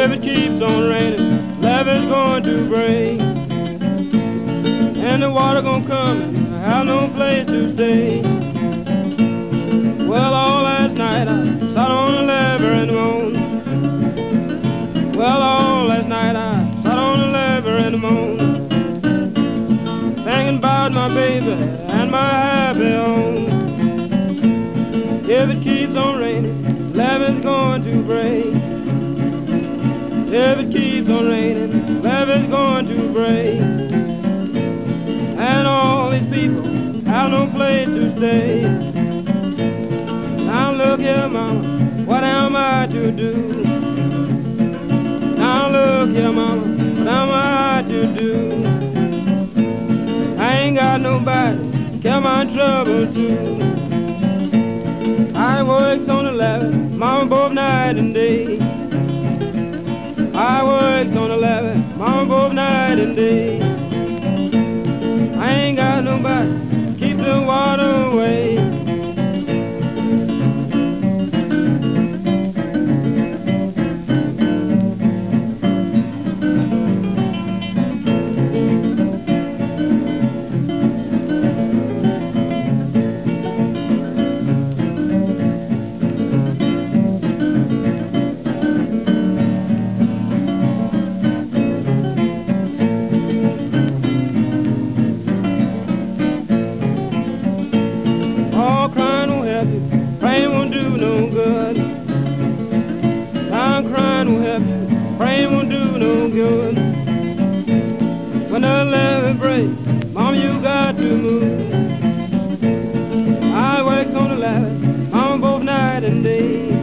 If it keeps on raining, levee's going to break, and the water gonna come and I have no place to stay. Well, all last night I sat on the levee and moaned. Well, all last night I sat on the levee and moaned, thinking about my baby and my happy home. If it keeps on raining, levee's going to break. If it keeps on raining, levee's going to break, and all these people have no place to stay. Now look here, mama, what am I to do? Now look here, mama, what am I to do? I ain't got nobody to carry my trouble to. I works on the levee, mama, both night and day. I works on the levee, mama, both night and day. I ain't got nobody to keep the water away. Praying won't do no good. I'm crying won't help you. Praying won't do no good. When the levee breaks, mama, you got to move. I work on the levee, mama, both night and day.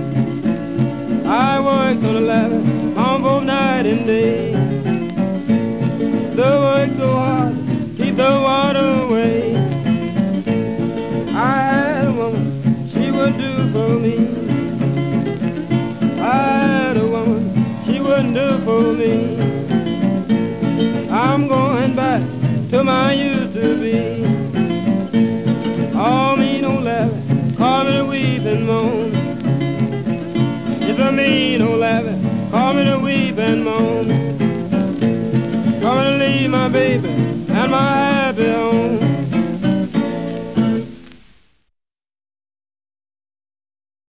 I work on the levee, mama, both night and day. The work so hard, keep the water away. I had a woman, she would do for me. I had a woman, she wouldn't do for me. I'm going back to my used to be. Oh, me no levee, call me to weep and moan. If I mean no levee, call me to weep and moan. Come and leave my baby and my